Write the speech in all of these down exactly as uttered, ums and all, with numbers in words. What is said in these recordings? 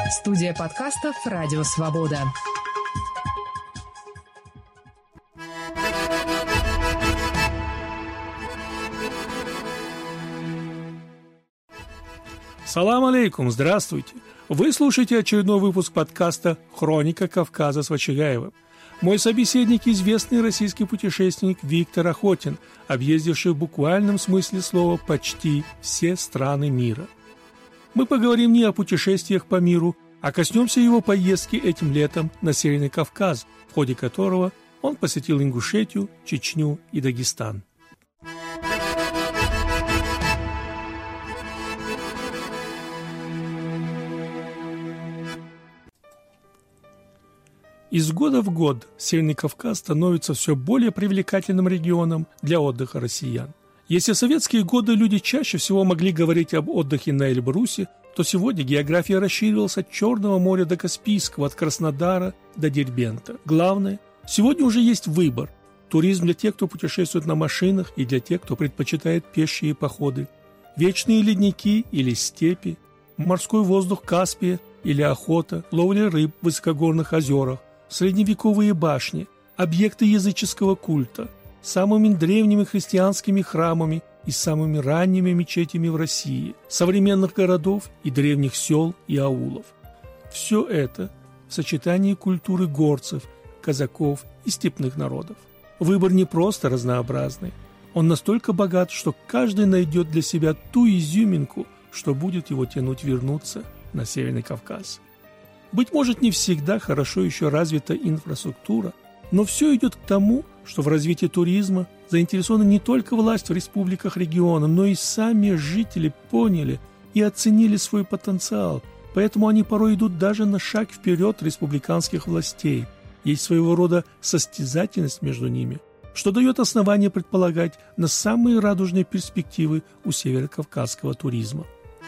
Студия подкастов «Радио Свобода». Салам алейкум, здравствуйте! Вы слушаете очередной выпуск подкаста «Хроника Кавказа» с Вачигаевым. Мой собеседник – известный российский путешественник Виктор Охотин, объездивший в буквальном смысле слова почти все страны мира. Мы поговорим не о путешествиях по миру, а коснемся его поездки этим летом на Северный Кавказ, в ходе которого он посетил Ингушетию, Чечню и Дагестан. Из года в год Северный Кавказ становится все более привлекательным регионом для отдыха россиян. Если в советские годы люди чаще всего могли говорить об отдыхе на Эльбрусе, то сегодня география расширилась от Черного моря до Каспийского, от Краснодара до Дербента. Главное, сегодня уже есть выбор. Туризм для тех, кто путешествует на машинах, и для тех, кто предпочитает пешие походы. Вечные ледники или степи, морской воздух Каспия или охота, ловля рыб в высокогорных озерах, средневековые башни, объекты языческого культа, самыми древними христианскими храмами и самыми ранними мечетями в России, современных городов и древних сел и аулов. Все это в сочетании культуры горцев, казаков и степных народов. Выбор не просто разнообразный, он настолько богат, что каждый найдет для себя ту изюминку, что будет его тянуть вернуться на Северный Кавказ. Быть может, не всегда хорошо еще развита инфраструктура, но все идет к тому, что в развитии туризма заинтересованы не только власть в республиках региона, но и сами жители поняли и оценили свой потенциал, поэтому они порой идут даже на шаг вперед республиканских властей. Есть своего рода состязательность между ними, что дает основание предполагать на самые радужные перспективы у северокавказского туризма.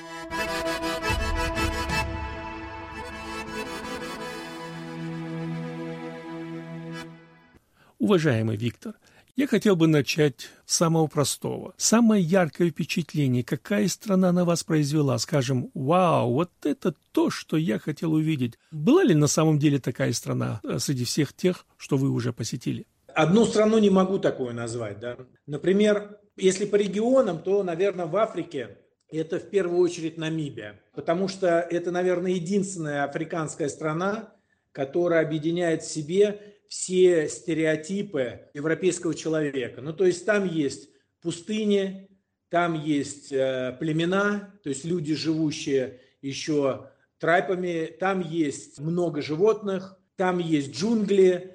Уважаемый Виктор, я хотел бы начать с самого простого. Самое яркое впечатление, какая страна на вас произвела? Скажем, вау, вот это то, что я хотел увидеть. Была ли на самом деле такая страна среди всех тех, что вы уже посетили? Одну страну не могу такое назвать. Да? Например, если по регионам, то, наверное, в Африке это в первую очередь Намибия. Потому что это, наверное, единственная африканская страна, которая объединяет в себе все стереотипы европейского человека. Ну, то есть там есть пустыни, там есть э, племена, то есть люди, живущие еще трайпами, там есть много животных, там есть джунгли.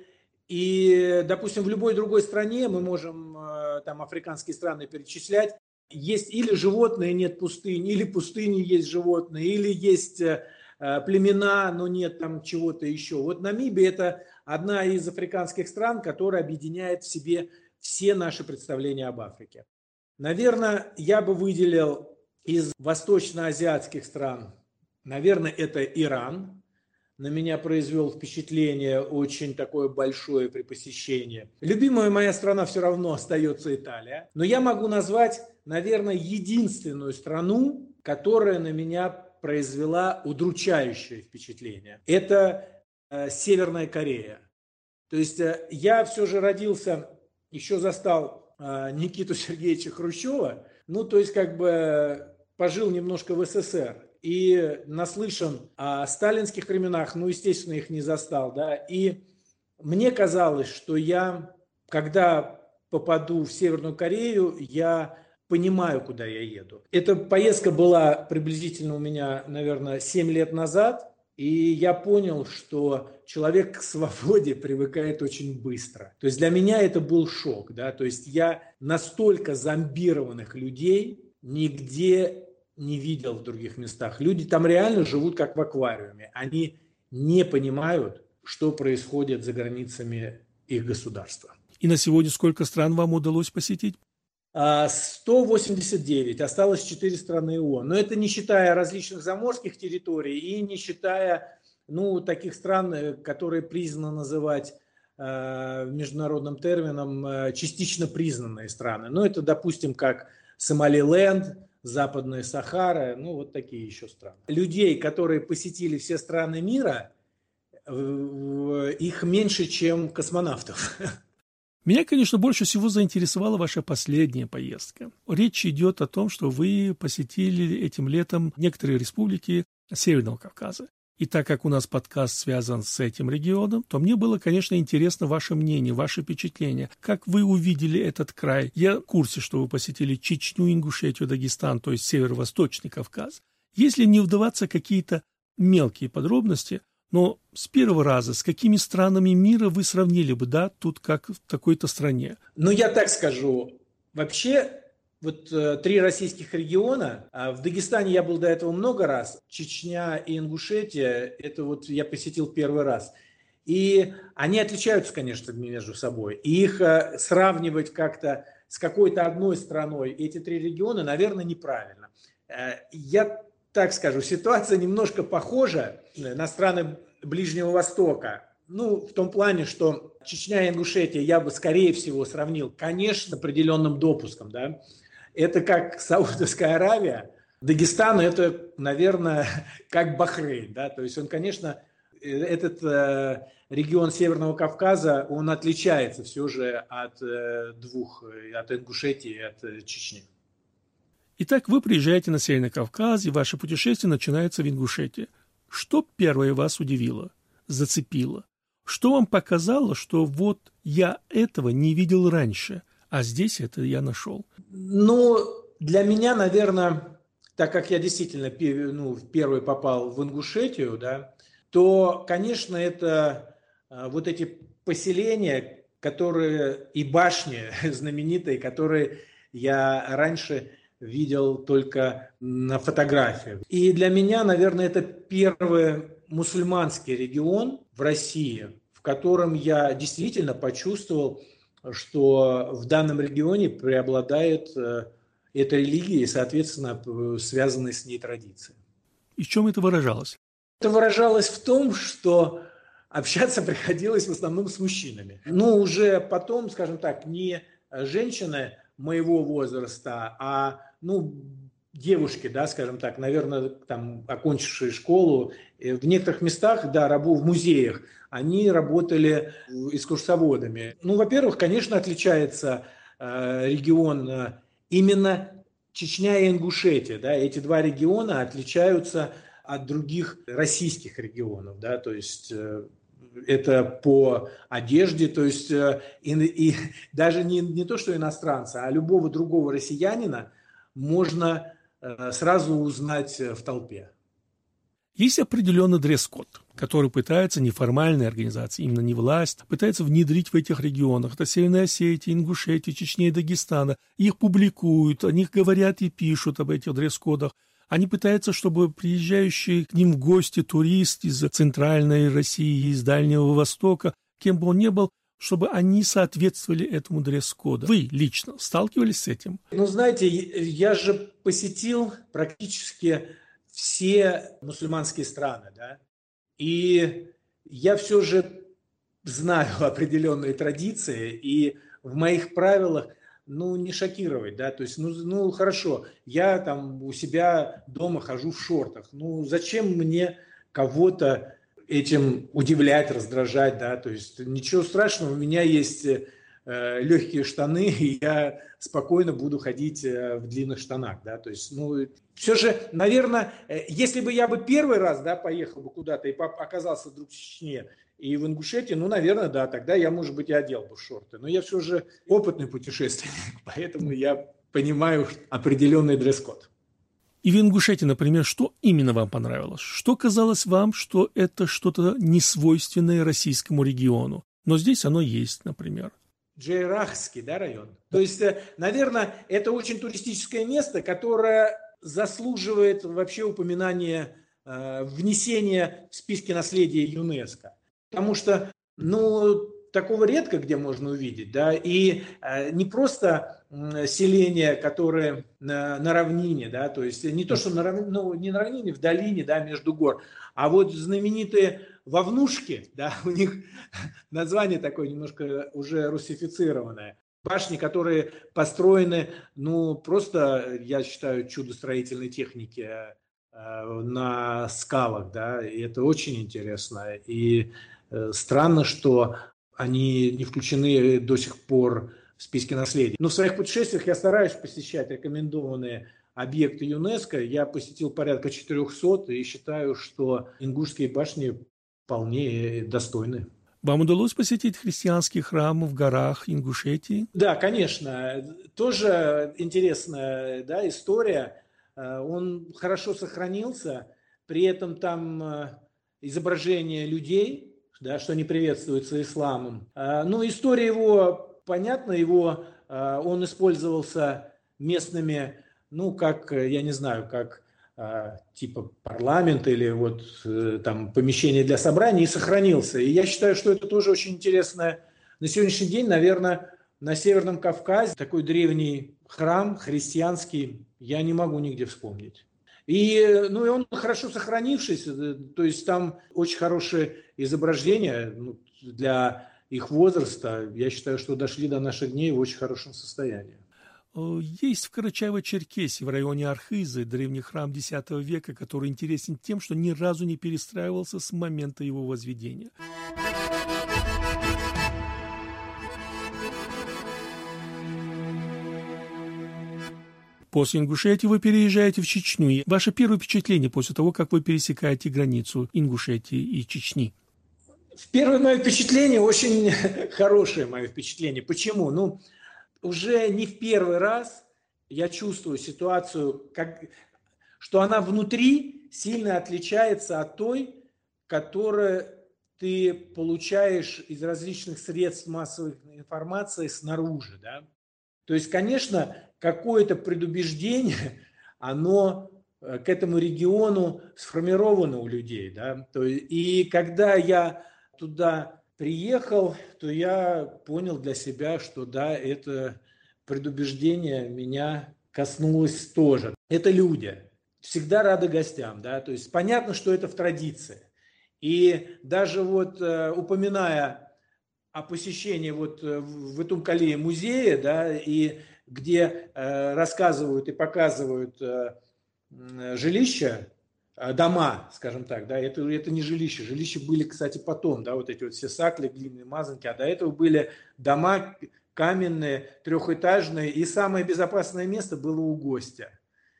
И, допустим, в любой другой стране, мы можем э, там африканские страны перечислять, есть или животные, нет пустынь, или пустыни есть животные, или есть э, племена, но нет там чего-то еще. Вот Намибия – это одна из африканских стран, которая объединяет в себе все наши представления об Африке. Наверное, я бы выделил из восточноазиатских стран, наверное, это Иран. На меня произвел впечатление очень такое большое при посещении. Любимая моя страна все равно остается Италия. Но я могу назвать, наверное, единственную страну, которая на меня произвела удручающее впечатление. Это э, Северная Корея. То есть э, я все же родился, еще застал э, Никиту Сергеевича Хрущева, ну то есть как бы пожил немножко в СССР и наслышан о сталинских временах, ну естественно их не застал, да, и мне казалось, что я, когда попаду в Северную Корею, я понимаю, куда я еду. Эта поездка была приблизительно у меня, наверное, семь лет назад, и я понял, что человек к свободе привыкает очень быстро. То есть для меня это был шок, да, то есть я настолько зомбированных людей нигде не видел в других местах. Люди там реально живут как в аквариуме. Они не понимают, что происходит за границами их государства. И на сегодня сколько стран вам удалось посетить? сто восемьдесят девять, осталось четыре страны ООН. Но это не считая различных заморских территорий и не считая ну, таких стран, которые признаны называть э, международным термином э, частично признанные страны. Ну, это, допустим, как Сомалиленд, Западная Сахара, ну вот такие еще страны. Людей, которые посетили все страны мира, их меньше, чем космонавтов. Меня, конечно, больше всего заинтересовала ваша последняя поездка. Речь идет о том, что вы посетили этим летом некоторые республики Северного Кавказа. И так как у нас подкаст связан с этим регионом, то мне было, конечно, интересно ваше мнение, ваше впечатление. Как вы увидели этот край? Я в курсе, что вы посетили Чечню, Ингушетию, Дагестан, то есть Северо-Восточный Кавказ. Если не вдаваться в какие-то мелкие подробности, но с первого раза, с какими странами мира вы сравнили бы, да, тут как в такой-то стране? Ну, я так скажу. Вообще, вот э, три российских региона. А в Дагестане я был до этого много раз. Чечня и Ингушетия, это вот я посетил первый раз. И они отличаются, конечно, между собой. И их э, сравнивать как-то с какой-то одной страной, эти три региона, наверное, неправильно. Э, я так скажу, ситуация немножко похожа на страны Ближнего Востока. Ну, в том плане, что Чечня и Ингушетия я бы, скорее всего, сравнил, конечно, с определенным допуском. Да? Это как Саудовская Аравия. Дагестан – это, наверное, как Бахрейн. Да? То есть он, конечно, этот э, регион Северного Кавказа, он отличается все же от э, двух, от Ингушетии и от э, Чечни. Итак, вы приезжаете на Северный Кавказ, и ваше путешествие начинается в Ингушетии. Что первое вас удивило, зацепило? Что вам показало, что вот я этого не видел раньше, а здесь это я нашел? Ну, для меня, наверное, так как я действительно ну, первый попал в Ингушетию, да, то, конечно, это вот эти поселения, которые и башни знаменитые, которые я раньше видел только на фотографиях. И для меня, наверное, это первый мусульманский регион в России, в котором я действительно почувствовал, что в данном регионе преобладает эта религия и, соответственно, связанные с ней традиции. И в чем это выражалось? Это выражалось в том, что общаться приходилось в основном с мужчинами. Но уже потом, скажем так, не женщины моего возраста, а ну, девушки, да, скажем так, наверное, там, окончившие школу, в некоторых местах, да, рабу в музеях, они работали экскурсоводами. Ну, во-первых, конечно, отличается э, регион э, именно Чечня и Ингушетия, да, эти два региона отличаются от других российских регионов, да, то есть э, это по одежде, то есть э, и, и даже не, не то, что иностранца, а любого другого россиянина можно э, сразу узнать в толпе. Есть определенный дресс-код, который пытается неформальная организация, именно не власть, пытается внедрить в этих регионах. Это Северная Осетия, Ингушетия, Чечня и Дагестана. Их публикуют, о них говорят и пишут об этих дресс-кодах. Они пытаются, чтобы приезжающий к ним в гости турист из Центральной России, из Дальнего Востока, кем бы он ни был, чтобы они соответствовали этому дресс-коду. Вы лично сталкивались с этим? Ну, знаете, я же посетил практически все мусульманские страны, да, и я все же знаю определенные традиции, и в моих правилах, ну, не шокировать, да, то есть, ну, ну, хорошо, я там у себя дома хожу в шортах, ну, зачем мне кого-то этим удивлять, раздражать, да, то есть ничего страшного, у меня есть э, легкие штаны, и я спокойно буду ходить э, в длинных штанах, да, то есть, ну, все же, наверное, э, если бы я бы первый раз, да, поехал бы куда-то и оказался вдруг в Чечне и в Ингушетии, ну, наверное, да, тогда я, может быть, и одел бы шорты, но я все же опытный путешественник, поэтому я понимаю определенный дресс-код. И в Ингушетии, например, что именно вам понравилось? Что казалось вам, что это что-то несвойственное российскому региону? Но здесь оно есть, например. Джейрахский, да, район. То есть, наверное, это очень туристическое место, которое заслуживает вообще упоминания, э, внесения в списки наследия ЮНЕСКО. Потому что, ну, такого редко где можно увидеть, да, и э, не просто э, селения, которые на, на равнине, да, то есть не то, что на равнине, ну, не на равнине, в долине, да, между гор, а вот знаменитые вовнушки, да, у них название такое немножко уже русифицированное. башни, которые построены, ну, просто, я считаю, чудо строительной техники на скалах, да, и это очень интересно. И э, странно, что они не включены до сих пор в списке наследия. Но в своих путешествиях я стараюсь посещать рекомендованные объекты ЮНЕСКО. Я посетил порядка четырехсот и считаю, что ингушские башни вполне достойны. Вам удалось посетить христианский храм в горах Ингушетии? Да, конечно. Тоже интересная, да, история. Он хорошо сохранился, при этом там изображения людей, да, что не приветствуется исламом. Ну, история его понятна, его, он использовался местными, ну, как, я не знаю, как типа парламент или вот там помещение для собраний, и сохранился. И я считаю, что это тоже очень интересно. На сегодняшний день, наверное, на Северном Кавказе такой древний храм христианский я не могу нигде вспомнить. И, ну, и он хорошо сохранившийся, то есть там очень хорошие изображения, ну, для их возраста. Я считаю, что дошли до наших дней в очень хорошем состоянии. Есть в Карачаево-Черкесии, в районе Архизы, древний храм X века, который интересен тем, что ни разу не перестраивался с момента его возведения. После Ингушетии вы переезжаете в Чечню. Ваше первое впечатление после того, как вы пересекаете границу Ингушетии и Чечни? Первое мое впечатление, очень хорошее мое впечатление. Почему? Ну, уже не в первый раз я чувствую ситуацию, как, что она внутри сильно отличается от той, которую ты получаешь из различных средств массовой информации снаружи, да? То есть, конечно, какое-то предубеждение, оно к этому региону сформировано у людей, да? То есть, и когда я туда приехал, то я понял для себя, что да, это предубеждение меня коснулось тоже. Это люди, всегда рады гостям, да, то есть понятно, что это в традиции. И даже вот э, упоминая о посещении вот в Итумкале музея, да, и где э, рассказывают и показывают э, жилища, дома, скажем так, да, это, это не жилища. Жилища были, кстати, потом, да, вот эти вот все сакли, глиняные мазанки, а до этого были дома каменные, трехэтажные, и самое безопасное место было у гостя.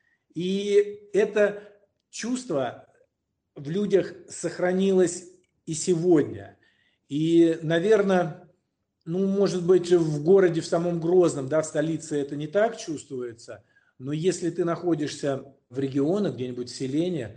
И это чувство в людях сохранилось и сегодня. И, наверное, ну, может быть, в городе, в самом Грозном, да, в столице это не так чувствуется, но если ты находишься в регионах, где-нибудь в селении,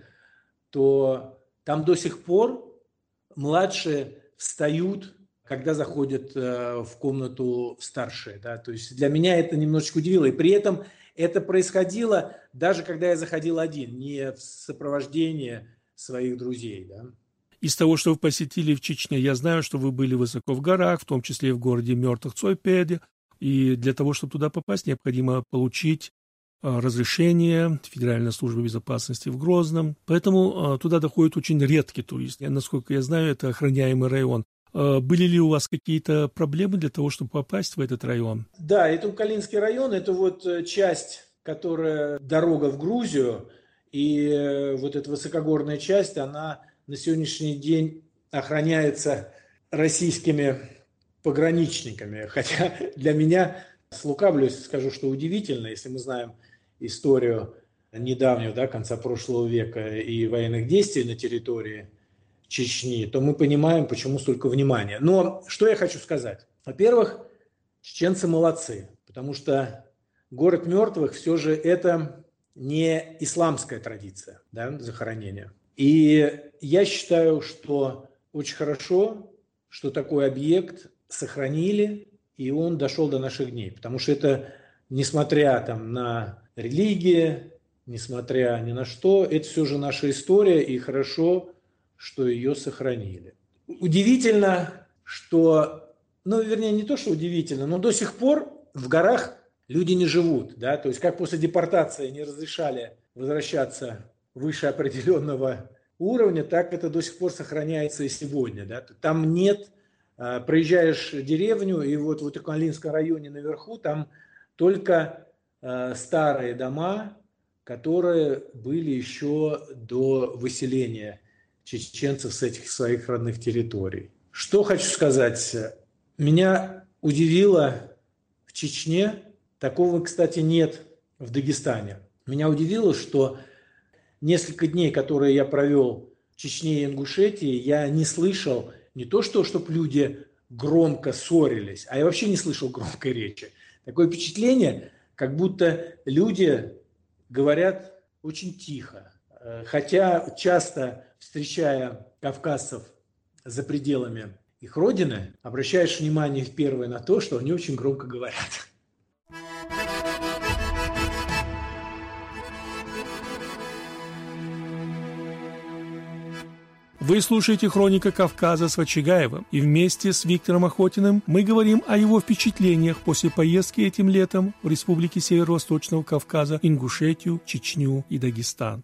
то там до сих пор младшие встают, когда заходят в комнату старшие. Да? То есть для меня это немножечко удивило. И при этом это происходило даже когда я заходил один, не в сопровождении своих друзей. Да? Из того, что вы посетили в Чечне, я знаю, что вы были высоко в горах, в том числе и в городе Мертвых Цойпеде. И для того, чтобы туда попасть, необходимо получить разрешение Федеральной службы безопасности в Грозном. Поэтому туда доходят очень редкие туристы. Насколько я знаю, это охраняемый район. Были ли у вас какие-то проблемы для того, чтобы попасть в этот район? Да, это Укалинский район, это вот часть, которая дорога в Грузию, и вот эта высокогорная часть, она на сегодняшний день охраняется российскими пограничниками. Хотя для меня, слукавлюсь, скажу, что удивительно, если мы знаем историю недавнего, да, конца прошлого века и военных действий на территории Чечни, то мы понимаем, почему столько внимания. Но что я хочу сказать? Во-первых, чеченцы молодцы, потому что город мертвых все же это не исламская традиция, да, захоронения. И я считаю, что очень хорошо, что такой объект сохранили, и он дошел до наших дней. Потому что это, несмотря там, на религии, несмотря ни на что, это все же наша история, и хорошо, что ее сохранили. Удивительно, что, ну, вернее, не то, что удивительно, но до сих пор в горах люди не живут. Да? То есть, как после депортации не разрешали возвращаться выше определенного уровня, так это до сих пор сохраняется и сегодня. Да? Там нет проезжаешь деревню, и вот в Утыкмалинском районе наверху там только старые дома, которые были еще до выселения чеченцев с этих своих родных территорий. Что хочу сказать. Меня удивило в Чечне, такого, кстати, нет в Дагестане. Меня удивило, что несколько дней, которые я провел в Чечне и Ингушетии, я не слышал не то, что чтобы люди громко ссорились, а я вообще не слышал громкой речи. Такое впечатление, как будто люди говорят очень тихо. Хотя часто, встречая кавказцев за пределами их родины, обращаешь внимание первое на то, что они очень громко говорят. Вы слушаете «Хроника Кавказа» с Вачигаевым, и вместе с Виктором Охотиным мы говорим о его впечатлениях после поездки этим летом в республики Северо-Восточного Кавказа, Ингушетию, Чечню и Дагестан.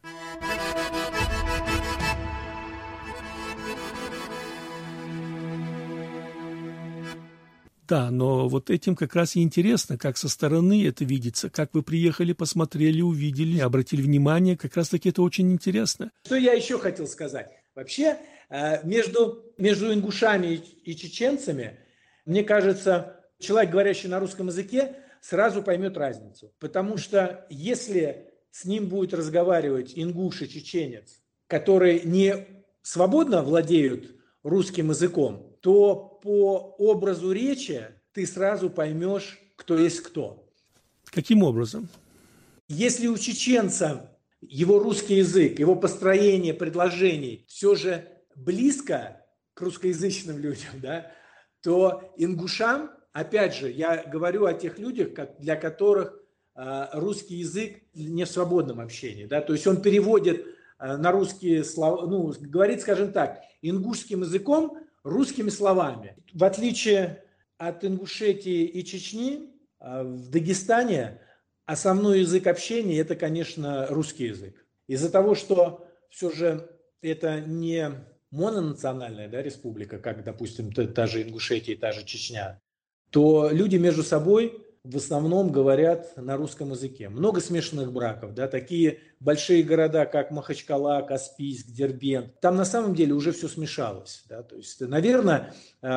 Да, но вот этим как раз и интересно, как со стороны это видится, как вы приехали, посмотрели, увидели, обратили внимание, как раз-таки это очень интересно. Что я еще хотел сказать? Вообще, между, между ингушами и чеченцами, мне кажется, человек, говорящий на русском языке, сразу поймет разницу. Потому что если с ним будет разговаривать ингуш и чеченец, которые не свободно владеют русским языком, то по образу речи ты сразу поймешь, кто есть кто. Каким образом? Если у чеченца его русский язык, его построение предложений все же близко к русскоязычным людям, да, то ингушам, опять же, я говорю о тех людях, для которых русский язык не в свободном общении, да, то есть он переводит на русские слова, ну, говорит, скажем так, ингушским языком, русскими словами. В отличие от Ингушетии и Чечни, в Дагестане основной язык общения – это, конечно, русский язык. Из-за того, что все же это не мононациональная, да, республика, как, допустим, та, та же Ингушетия и та же Чечня, то люди между собой в основном говорят на русском языке. Много смешанных браков, да, такие большие города, как Махачкала, Каспийск, Дербент. Там на самом деле уже все смешалось. Да, то есть, наверное,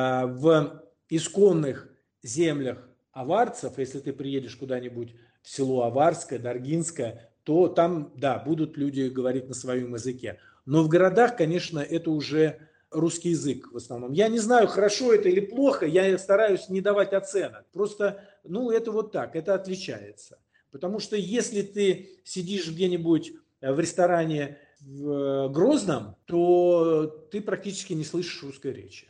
в исконных землях аварцев, если ты приедешь куда-нибудь в село Аварское, Даргинское, то там, да, будут люди говорить на своем языке. Но в городах, конечно, это уже русский язык в основном. Я не знаю, хорошо это или плохо, я стараюсь не давать оценок. Просто, ну, это вот так, это отличается. Потому что если ты сидишь где-нибудь в ресторане в Грозном, то ты практически не слышишь русской речи.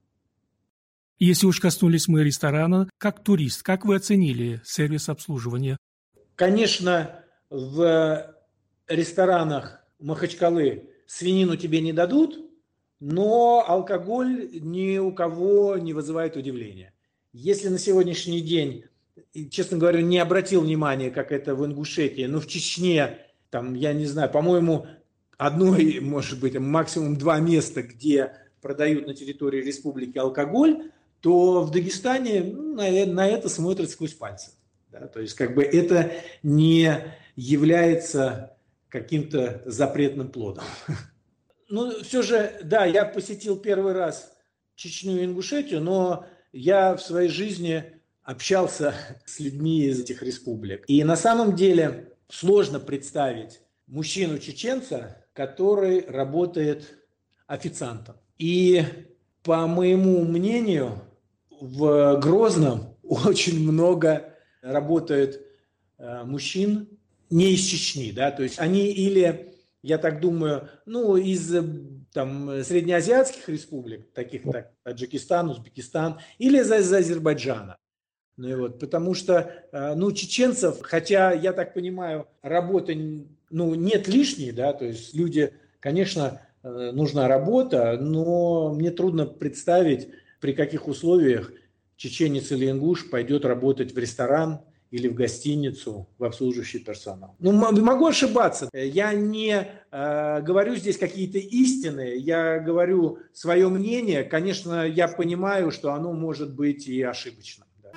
Если уж коснулись мы ресторана, как турист, как вы оценили сервис обслуживания? Конечно, в ресторанах Махачкалы свинину тебе не дадут, но алкоголь ни у кого не вызывает удивления. Если на сегодняшний день, честно говоря, не обратил внимания, как это в Ингушетии, но в Чечне, там, я не знаю, по-моему, одно, может быть, максимум два места, где продают на территории республики алкоголь, то в Дагестане, ну, на, на это смотрят сквозь пальцы. Да? То есть как бы это не является каким-то запретным плодом. Ну, все же, да, я посетил первый раз Чечню и Ингушетию, но я в своей жизни общался с людьми из этих республик. И на самом деле сложно представить мужчину-чеченца, который работает официантом. И по моему мнению, в Грозном очень много работает мужчин не из Чечни, да, то есть они или... Я так думаю, ну, из там, среднеазиатских республик, таких как Таджикистан, Узбекистан, или из, из Азербайджана. Ну, и вот, потому что, ну, чеченцев, хотя, я так понимаю, работы, ну, нет лишней, да, то есть люди, конечно, нужна работа, но мне трудно представить, при каких условиях чеченец или ингуш пойдет работать в ресторан или в гостиницу, в обслуживающий персонал. Ну, могу ошибаться. Я не э, говорю здесь какие-то истины, я говорю свое мнение. Конечно, я понимаю, что оно может быть и ошибочным. Да.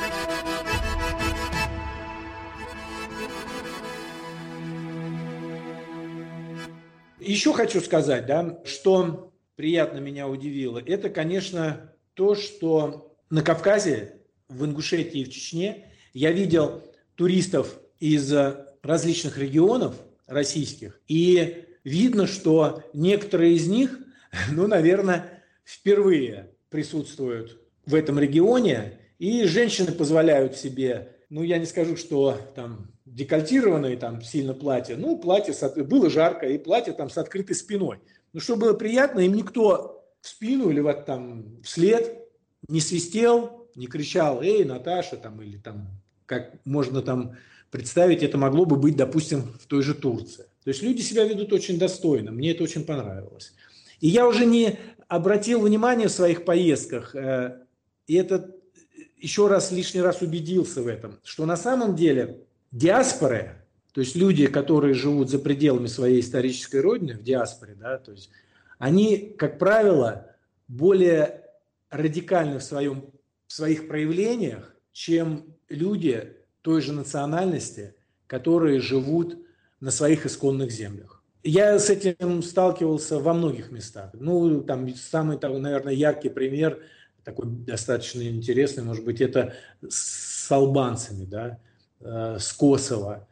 Еще хочу сказать, да, что приятно меня удивило, это, конечно, то, что на Кавказе, в Ингушетии и в Чечне я видел туристов из различных регионов российских, и видно, что некоторые из них, ну, наверное, впервые присутствуют в этом регионе, и женщины позволяют себе, ну, я не скажу, что там декольтированные там сильно платья, ну, платье, с, было жарко, и платье там с открытой спиной. Но что было приятно, им никто в спину или вот там вслед не свистел, не кричал: «Эй, Наташа», там, или там, как можно там представить, это могло бы быть, допустим, в той же Турции. То есть люди себя ведут очень достойно, мне это очень понравилось. И я уже не обратил внимания в своих поездках, и это еще раз, лишний раз убедился в этом, что на самом деле диаспоры, то есть люди, которые живут за пределами своей исторической родины, в диаспоре, да, то есть они, как правило, более радикальны в, своем, в своих проявлениях, чем люди той же национальности, которые живут на своих исконных землях. Я с этим сталкивался во многих местах. Ну, там самый, наверное, яркий пример, такой достаточно интересный, может быть, это с албанцами, да, с Косово.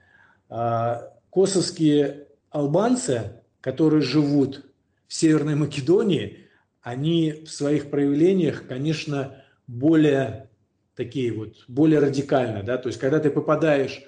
Косовские албанцы, которые живут в Северной Македонии, они в своих проявлениях, конечно, более такие вот, более радикальные, да, то есть когда ты попадаешь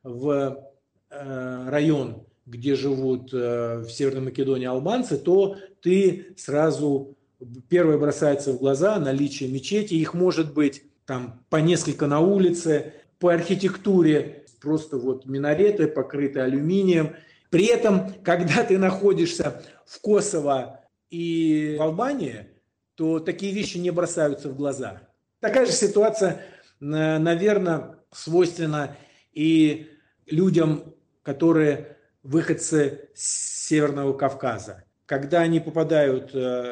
в э, район, где живут э, в Северной Македонии албанцы, то ты сразу, первое бросается в глаза наличие мечети, их может быть там по несколько на улице, по архитектуре просто вот минареты, покрыты алюминием. При этом, когда ты находишься в Косово и в Албании, то такие вещи не бросаются в глаза. Такая же ситуация, наверное, свойственна и людям, которые выходцы с Северного Кавказа. Когда они попадают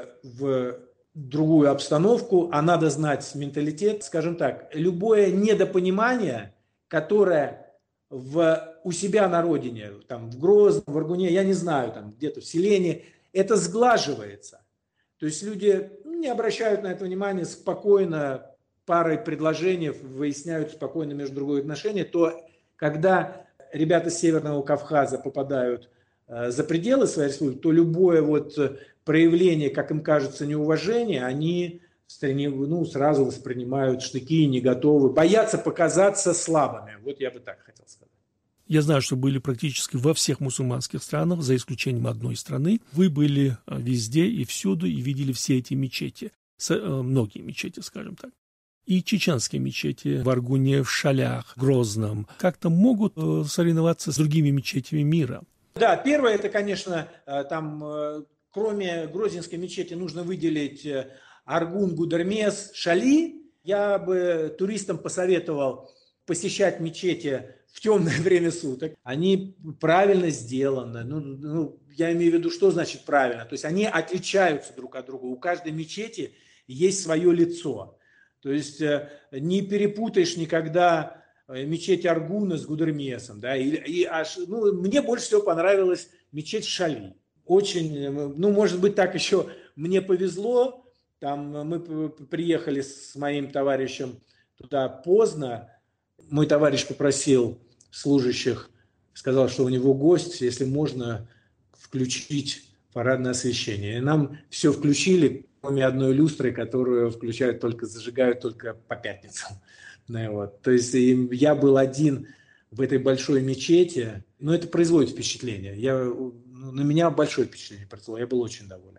в другую обстановку, а надо знать менталитет, скажем так, любое недопонимание, которое в, у себя на родине, там, в Грозном, в Аргуне, я не знаю, там, где-то в селении, это сглаживается. То есть люди не обращают на это внимания, спокойно парой предложений выясняют спокойно между другой отношения, то когда ребята с Северного Кавказа попадают э, за пределы своей республики, то любое вот проявление, как им кажется, неуважения, они ну, сразу воспринимают штыки, не готовы, боятся показаться слабыми. Вот я бы так хотел сказать. Я знаю, что были практически во всех мусульманских странах, за исключением одной страны. Вы были везде и всюду и видели все эти мечети, многие мечети, скажем так. И чеченские мечети в Аргуне, в Шалях, Грозном как-то могут соревноваться с другими мечетями мира. Да, первое, это, конечно, там, кроме Грозненской мечети, нужно выделить Аргун, Гудермес, Шали. Я бы туристам посоветовал посещать мечети в темное время суток. Они правильно сделаны. Ну, ну, я имею в виду, что значит правильно. То есть они отличаются друг от друга. У каждой мечети есть свое лицо. То есть не перепутаешь никогда мечеть Аргуна с Гудермесом. Да? И, и аж, ну, мне больше всего понравилась мечеть Шали. Очень, ну, может быть, так еще мне повезло. Там мы приехали с моим товарищем туда поздно. Мой товарищ попросил служащих, сказал, что у него гость, если можно включить парадное освещение. И нам все включили, кроме одной люстры, которую включают только, зажигают только по пятницам. Ну, вот. То есть я был один в этой большой мечети, но это производит впечатление. Я, на меня большое впечатление произвело, я был очень доволен.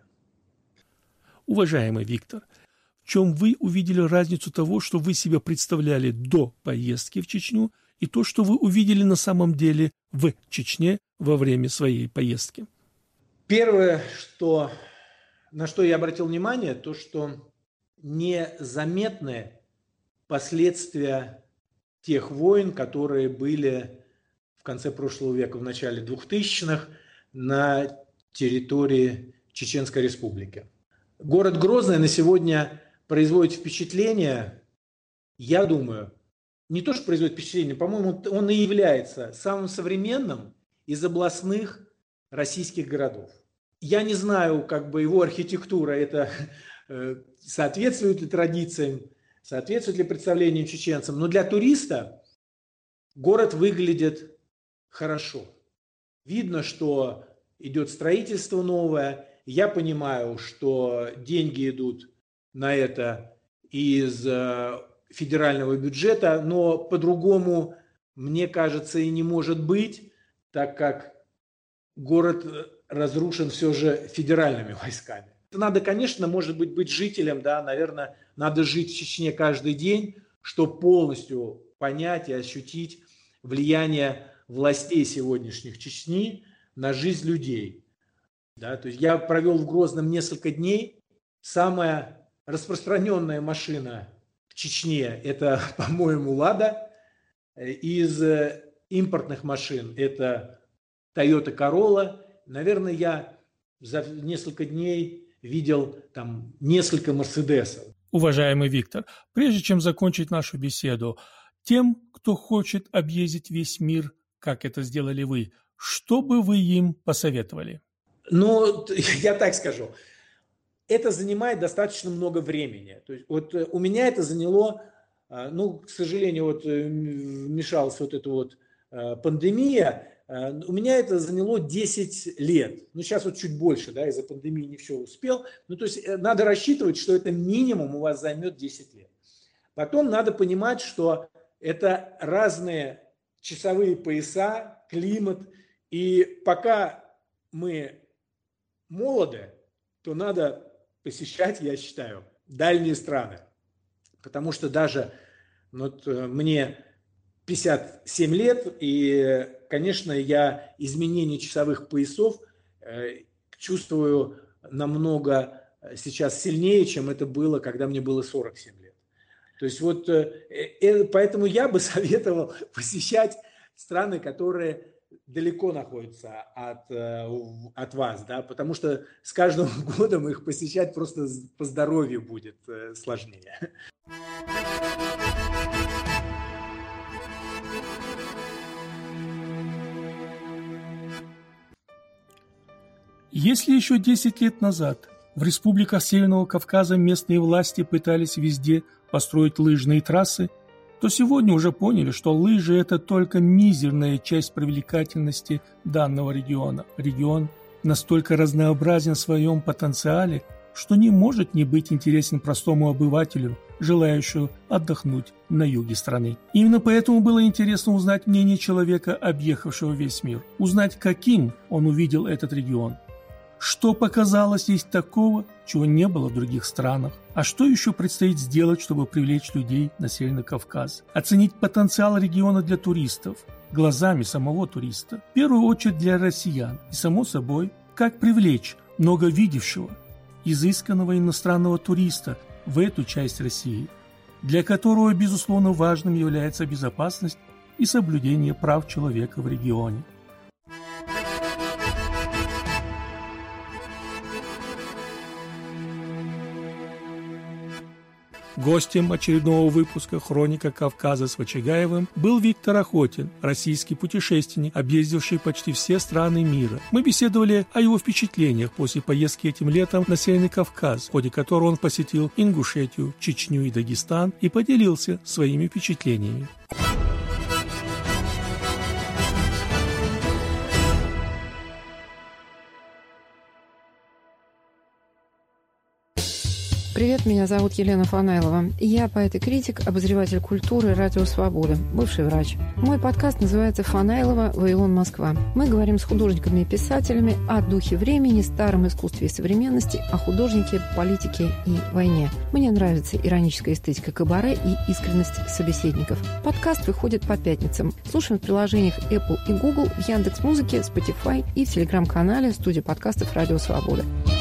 Уважаемый Виктор, в чем вы увидели разницу того, что вы себе представляли до поездки в Чечню, и то, что вы увидели на самом деле в Чечне во время своей поездки? Первое, что, на что я обратил внимание, то, что незаметны последствия тех войн, которые были в конце прошлого века, в начале двухтысячных на территории Чеченской Республики. Город Грозный на сегодня производит впечатление, я думаю, не то, что производит впечатление, по-моему, он и является самым современным из областных российских городов. Я не знаю, как бы его архитектура, это соответствует ли традициям, соответствует ли представлениям чеченцам, но для туриста город выглядит хорошо. Видно, что идет строительство новое. Я понимаю, что деньги идут на это из федерального бюджета, но по-другому, мне кажется, и не может быть, так как город разрушен все же федеральными войсками. Надо, конечно, может быть, быть жителем, да, наверное, надо жить в Чечне каждый день, чтобы полностью понять и ощутить влияние властей сегодняшних Чечни на жизнь людей. Да, то есть я провел в Грозном несколько дней. Самая распространенная машина в Чечне – это, по-моему, «Лада». Из импортных машин – это Toyota Corolla. Наверное, я за несколько дней видел там несколько «Мерседесов». Уважаемый Виктор, прежде чем закончить нашу беседу, тем, кто хочет объездить весь мир, как это сделали вы, что бы вы им посоветовали? Ну, я так скажу. Это занимает достаточно много времени. То есть, вот у меня это заняло, ну, к сожалению, вот вмешалась вот эта вот пандемия. У меня это заняло десять лет. Ну, сейчас вот чуть больше, да, из-за пандемии не все успел. Ну, то есть надо рассчитывать, что это минимум у вас займет десять лет. Потом надо понимать, что это разные часовые пояса, климат. И пока мы молоды, то надо посещать, я считаю, дальние страны. Потому что даже вот мне пятьдесят семь лет, и, конечно, я изменение часовых поясов чувствую намного сейчас сильнее, чем это было, когда мне было сорок семь лет. То есть вот поэтому я бы советовал посещать страны, которые далеко находятся от, от вас, да, потому что с каждым годом их посещать просто по здоровью будет сложнее. Если еще десять лет назад в республиках Северного Кавказа местные власти пытались везде построить лыжные трассы, то сегодня уже поняли, что лыжи – это только мизерная часть привлекательности данного региона. Регион настолько разнообразен в своем потенциале, что не может не быть интересен простому обывателю, желающему отдохнуть на юге страны. Именно поэтому было интересно узнать мнение человека, объехавшего весь мир, узнать, каким он увидел этот регион. Что показалось здесь такого, чего не было в других странах? А что еще предстоит сделать, чтобы привлечь людей на Северный Кавказ? Оценить потенциал региона для туристов, глазами самого туриста. В первую очередь для россиян. И, само собой, как привлечь многовидевшего, изысканного иностранного туриста в эту часть России, для которого, безусловно, важным является безопасность и соблюдение прав человека в регионе. Гостем очередного выпуска «Хроника Кавказа» с Вачагаевым был Виктор Охотин, российский путешественник, объездивший почти все страны мира. Мы беседовали о его впечатлениях после поездки этим летом на Северный Кавказ, в ходе которой он посетил Ингушетию, Чечню и Дагестан и поделился своими впечатлениями. Привет, меня зовут Елена Фанайлова. Я поэт и критик, обозреватель культуры «Радио Свобода», бывший врач. Мой подкаст называется «Фанайлова. Вавилон. Москва». Мы говорим с художниками и писателями о духе времени, старом искусстве и современности, о художнике, политике и войне. Мне нравится ироническая эстетика кабаре и искренность собеседников. Подкаст выходит по пятницам. Слушаем в приложениях Apple и Google, в Яндекс.Музыке, Spotify и в телеграм-канале студии подкастов «Радио Свобода».